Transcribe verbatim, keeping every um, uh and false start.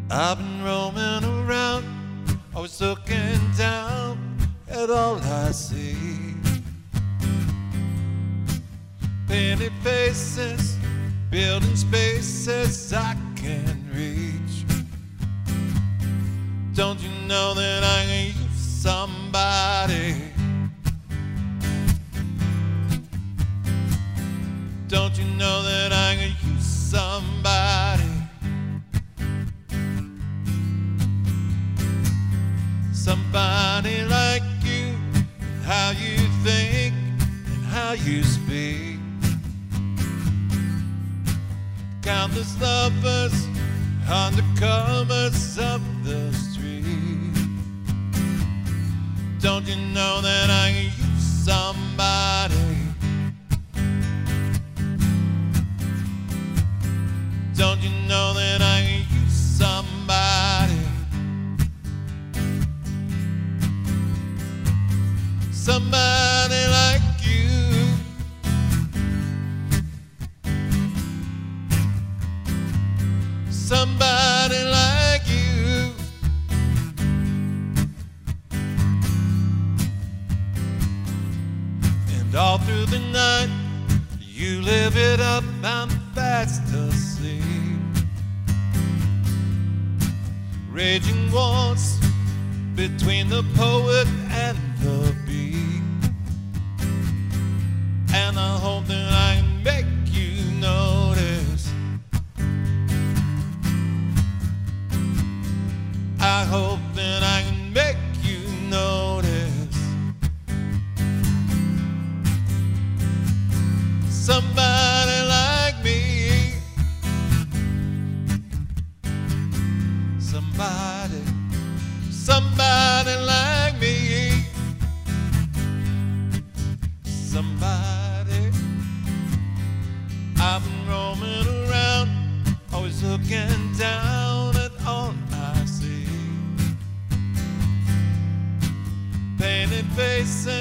I've been roaming around, always looking down at all I see. Painted faces, building spaces I can't reach. Don't you know that I can use somebody? Don't you know that I can use somebody? Somebody like you, how you think and how you speak. Countless lovers, undercovers of the street. Don't you know that I can use somebody? Don't you know that I can use somebody? Somebody like you. Somebody like you. And all through the night you live it up, I'm fast asleep. Raging wars between the poet and the beat. And I hope that I can make you notice. I hope that I can make you notice. Somebody like me. Somebody, somebody like me. Somebody. I've been roaming around, always looking down at all I see. Painted faces,